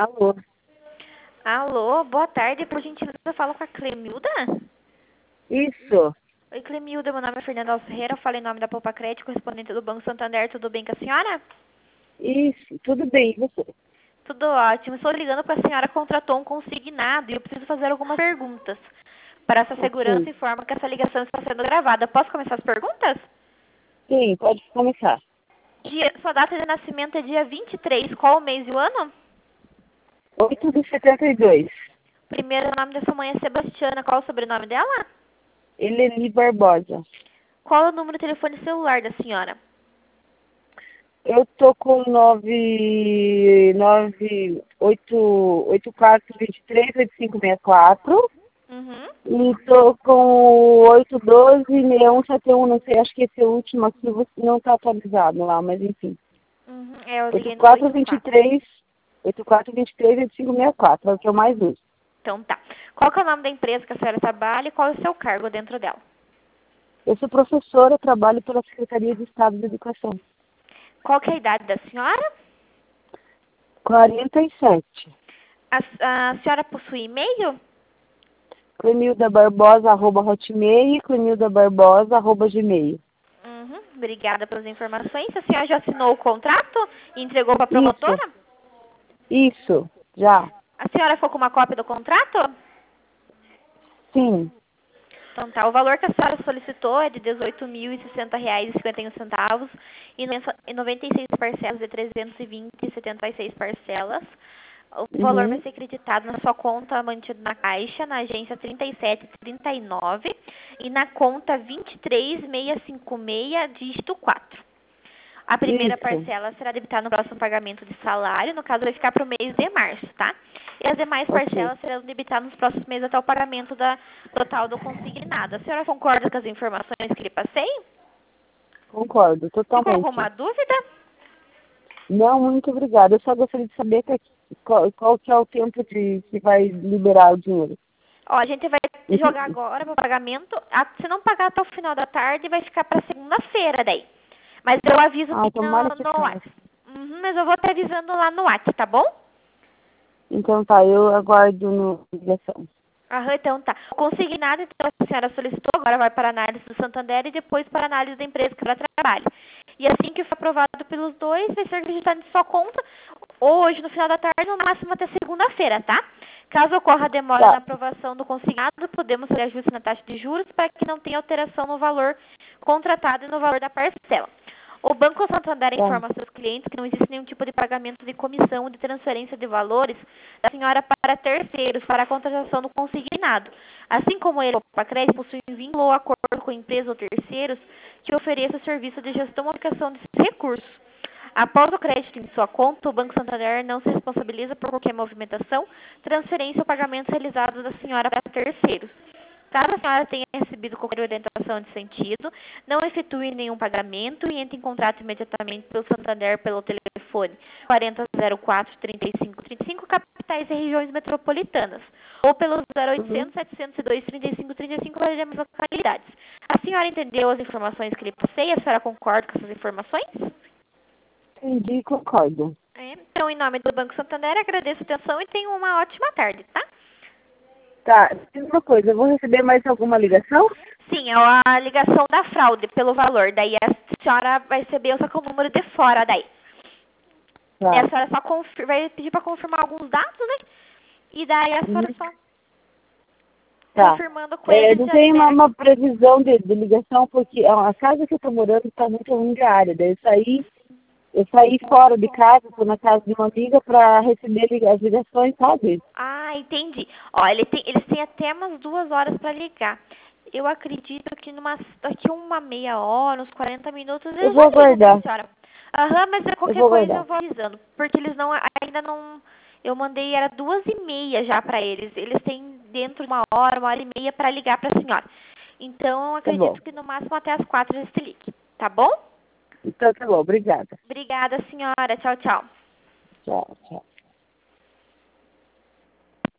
Alô? Alô, boa tarde. Por gentileza, eu falo com a Clemilda? Isso, Oi, Clemilda. Meu nome é Fernanda Ferreira. Eu falo em nome da Poupa Crédito, correspondente do Banco Santander. Tudo bem com a senhora? isso, tudo bem, e você? Tudo ótimo. Estou ligando para a senhora contratou um consignado e eu preciso fazer algumas perguntas. Para essa segurança, Ok. informa que essa ligação está sendo gravada. Posso começar as perguntas? Sim, pode começar. Sua data de nascimento é dia 23. Qual o mês e o ano? 8 de 72. Primeiro nome da sua mãe é Sebastiana. Qual o sobrenome dela? Eleni Barbosa. Qual é o número de telefone celular da senhora? Eu tô com 984238564 Uhum. e tô com 8126171, não sei, acho que esse último aqui não tá atualizado lá, mas enfim. Uhum. Eu liguei no 84. 8423 84238564, é o que eu mais uso. Então tá. Qual que é o nome da empresa que a senhora trabalha e qual é o seu cargo dentro dela? Eu sou professora, trabalho pela Secretaria de Estado de Educação. Qual que é a idade da senhora? 47. A senhora possui e-mail? Clemildabarbosa@hotmail e clemildabarbosa@gmail. Uhum. Obrigada pelas informações. A senhora já assinou o contrato e entregou para a Isso, promotora? isso, já. A senhora ficou com uma cópia do contrato? Sim, Então tá, o valor que a senhora solicitou é de R$ 18.060,51 e 96 parcelas de 320,76 parcelas. O valor vai uhum, ser creditado na sua conta mantida na Caixa, na agência 3739 e na conta 23656, dígito 4. A primeira isso, parcela será debitada no próximo pagamento de salário, no caso vai ficar para o mês de março, tá? E as demais ok. parcelas serão debitadas nos próximos meses até o pagamento da total do consignado. A senhora concorda com as informações que lhe passei? Concordo, Ficou alguma totalmente. dúvida? Não, muito obrigada. Eu só gostaria de saber qual que é o tempo que vai liberar o dinheiro. Ó, a gente vai jogar Entendi. agora para o pagamento. Se não pagar até o final da tarde, vai ficar para segunda-feira daí. Mas eu aviso Ah, aqui tomara que no faça. WhatsApp. Uhum, mas eu vou estar avisando lá no WhatsApp, tá bom? Então tá, eu aguardo no ligação. Aham, então tá. O consignado, então, a senhora solicitou, agora vai para a análise do Santander e depois para a análise da empresa que ela trabalha. E assim que for aprovado pelos dois, vai ser acreditado em sua conta hoje, no final da tarde, no máximo até segunda-feira, tá? Caso ocorra demora na Tá, aprovação do consignado, podemos fazer ajuste na taxa de juros para que não tenha alteração no valor contratado e no valor da parcela. O Banco Santander tá, informa a seus clientes que não existe nenhum tipo de pagamento de comissão ou de transferência de valores da senhora para terceiros para a contratação do consignado. Assim como ele, o Pacred, possui um vínculo ou acordo com empresas ou terceiros que ofereça o serviço de gestão ou aplicação desses recursos. Após o crédito em sua conta, o Banco Santander não se responsabiliza por qualquer movimentação, transferência ou pagamento realizado da senhora para terceiros. Caso a senhora tenha recebido qualquer orientação de sentido, não efetue nenhum pagamento e entre em contato imediatamente pelo Santander pelo telefone 4004-3535, capitais e regiões metropolitanas, ou pelo uhum. 0800 702 3535 para as demais localidades. A senhora entendeu as informações que lhe passei? A senhora concorda com essas informações? Entendi, concordo. Então, em nome do Banco Santander, agradeço a atenção e tenha uma ótima tarde, tá? Tá, diz uma coisa, eu vou receber mais alguma ligação? Sim, é a ligação da fraude pelo valor. Daí a senhora vai receber só com o número de fora daí. Daí a Tá. senhora só vai pedir para confirmar alguns dados, né? E daí a senhora Uhum. só Tá. confirmando com eles Não já tem libera. uma previsão de ligação, porque a casa que eu tô morando está muito ruim de área. Daí eu saí fora de casa, estou na casa de uma amiga para receber as ligações, sabe? Ah, entendi. Ó, eles têm até umas 2 horas para ligar. Eu acredito que daqui uma meia hora, uns 40 minutos, Eu eles vou já ligam para a aguardar. senhora. Aham, mas Eu qualquer vou coisa eu aguardar. vou avisando. Porque eles ainda não. Eu mandei, era 2h30 já para eles. Eles têm dentro de uma hora e meia para ligar para a senhora. Então, eu Tá bom. acredito que no máximo até as 4 eles te liguem. Tá bom? Então tá bom, obrigada. Obrigada, senhora. Tchau, tchau. Tchau, tchau.